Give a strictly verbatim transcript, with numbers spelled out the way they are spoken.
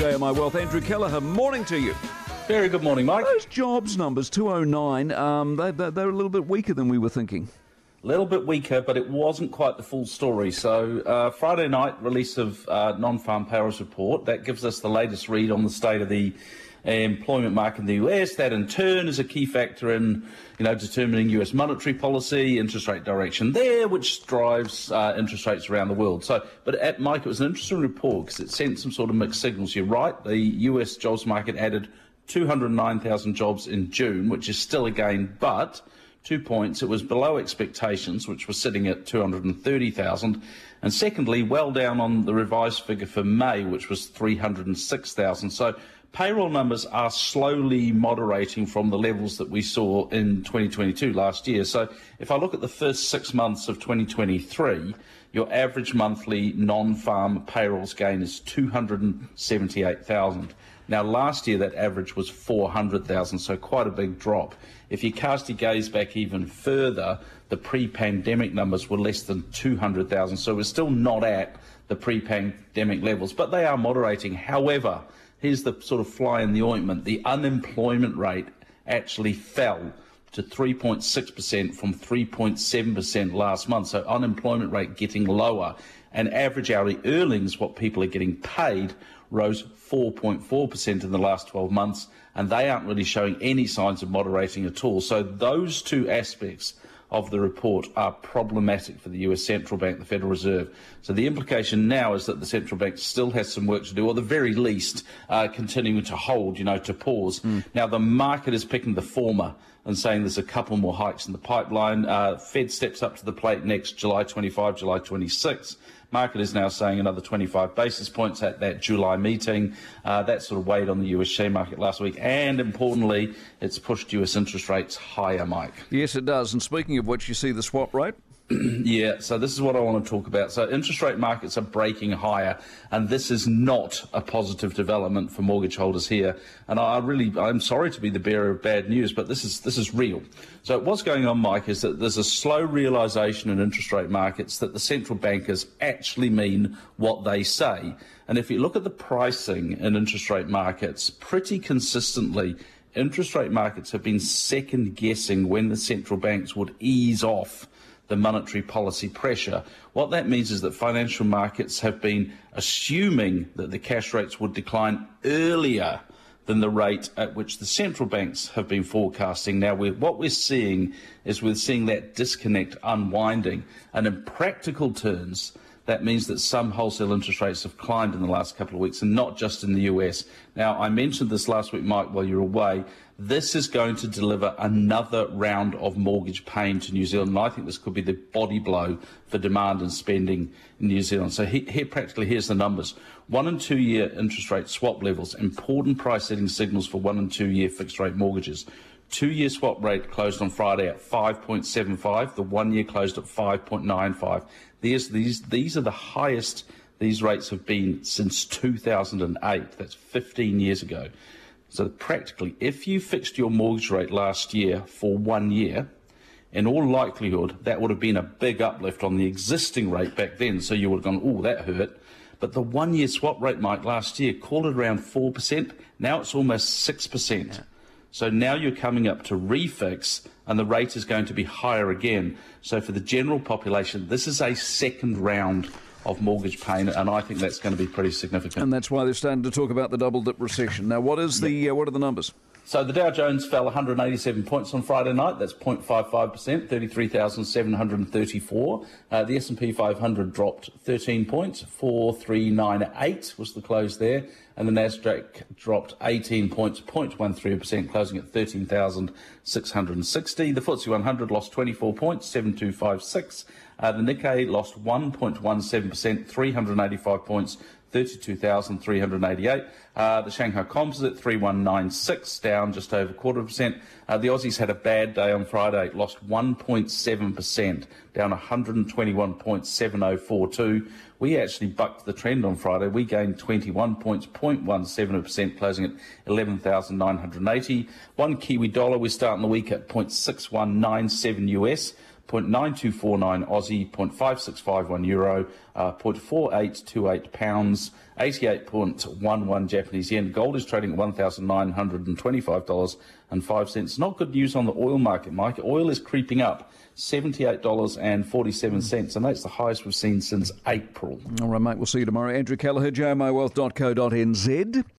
A M I Wealth. Andrew Kelleher, morning to you. Very good morning, Mike. Those jobs numbers, two oh nine, um, they, they, they're a little bit weaker than we were thinking. A little bit weaker, but it wasn't quite the full story. So uh, Friday night, release of uh, non-farm payrolls report. That gives us the latest read on the state of the uh, employment market in the U S. That in turn is a key factor in, you know, determining U S monetary policy, interest rate direction there, which drives uh, interest rates around the world. So, but at Mike, it was an interesting report because it sent some sort of mixed signals. You're right, the U S jobs market added two hundred nine thousand jobs in June, which is still a gain, but two points, it was below expectations, which was sitting at two hundred thirty thousand. And secondly, well down on the revised figure for May, which was three hundred six thousand. So payroll numbers are slowly moderating from the levels that we saw in twenty twenty-two last year. So if I look at the first six months of twenty twenty-three, your average monthly non-farm payrolls gain is two hundred seventy-eight thousand. Now, last year, that average was four hundred thousand, so quite a big drop. If you cast your gaze back even further, the pre-pandemic numbers were less than two hundred thousand, so we're still not at the pre-pandemic levels, but they are moderating. However, here's the sort of fly in the ointment. The unemployment rate actually fell to three point six percent from three point seven percent last month, so unemployment rate getting lower. And average hourly earnings, what people are getting paid, rose four point four percent in the last twelve months, and they aren't really showing any signs of moderating at all. So those two aspects of the report are problematic for the U S Central Bank, the Federal Reserve. So the implication now is that the central bank still has some work to do, or at the very least uh, continuing to hold, you know, to pause. Mm. Now the market is picking the former and saying there's a couple more hikes in the pipeline. Uh, Fed steps up to the plate next July twenty-fifth, July twenty-sixth. Market is now saying another twenty-five basis points at that July meeting. Uh, that sort of weighed on the U S share market last week. And importantly, it's pushed U S interest rates higher, Mike. Yes, it does. And speaking of which, you see the swap rate? Yeah, so this is what I want to talk about. So interest rate markets are breaking higher, and this is not a positive development for mortgage holders here. And I really, I'm sorry to be the bearer of bad news, but this is this is real. So what's going on, Mike, is that there's a slow realisation in interest rate markets that the central bankers actually mean what they say. And if you look at the pricing in interest rate markets, pretty consistently, interest rate markets have been second guessing when the central banks would ease off the monetary policy pressure. What that means is that financial markets have been assuming that the cash rates would decline earlier than the rate at which the central banks have been forecasting. Now, we're, what we're seeing is we're seeing that disconnect unwinding. And in practical terms, that means that some wholesale interest rates have climbed in the last couple of weeks, and not just in the U S. Now, I mentioned this last week, Mike, while you're away. This is going to deliver another round of mortgage pain to New Zealand, and I think this could be the body blow for demand and spending in New Zealand. So here, here practically, here's the numbers. One and two year interest rate swap levels, important price setting signals for one and two year fixed rate mortgages. Two-year swap rate closed on Friday at five point seven five. The one-year closed at five point nine five. These, these, these are the highest these rates have been since two thousand eight. That's fifteen years ago. So practically, if you fixed your mortgage rate last year for one year, in all likelihood, that would have been a big uplift on the existing rate back then. So you would have gone, oh, that hurt. But the one-year swap rate, Mike, last year, called it around four percent. Now it's almost six percent. Yeah. So now you're coming up to refix, and the rate is going to be higher again. So for the general population, this is a second round of mortgage pain, and I think that's going to be pretty significant. And that's why they're starting to talk about the double-dip recession. Now, what is the yeah. uh, what are the numbers? So the Dow Jones fell one hundred eighty-seven points on Friday night. That's zero point five five percent, thirty-three thousand seven hundred thirty-four. Uh, the S and P five hundred dropped thirteen points, four three nine eight was the close there. And the Nasdaq dropped eighteen points, zero point one three percent, closing at thirteen thousand six hundred sixty. The F T S E one hundred lost twenty-four points, seven two five six. Uh, the Nikkei lost one point one seven percent, three hundred eighty-five points, thirty-two thousand three hundred eighty-eight. Uh, the Shanghai Composite, three one nine six, down just over a quarter of a percent. Uh, the Aussies had a bad day on Friday, lost one point seven percent, down one hundred twenty-one point seven oh four two. We actually bucked the trend on Friday. We gained twenty-one points, zero point one seven percent, closing at eleven thousand nine hundred eighty. One Kiwi dollar, we're starting the week at zero point six one nine seven U S. point nine two four nine Aussie, point five six five one euro, uh, point four eight two eight pounds, eighty-eight point one one Japanese yen. Gold is trading at one thousand nine hundred twenty-five dollars and five cents. Not good news on the oil market, Mike. Oil is creeping up, seventy-eight dollars and forty-seven cents, and that's the highest we've seen since April. All right, mate, we'll see you tomorrow. Andrew Kelleher, j m o wealth dot co dot n z.